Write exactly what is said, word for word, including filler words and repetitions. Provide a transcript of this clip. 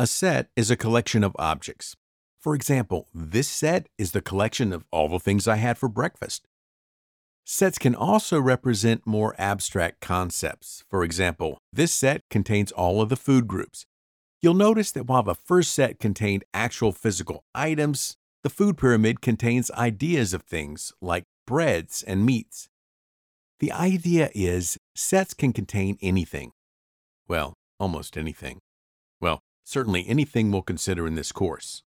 A set is a collection of objects. For example, this set is the collection of all the things I had for breakfast. Sets can also represent more abstract concepts. For example, this set contains all of the food groups. You'll notice that while the first set contained actual physical items, the food pyramid contains ideas of things like breads and meats. The idea is sets can contain anything. Well, almost anything. Well, certainly anything we'll consider in this course.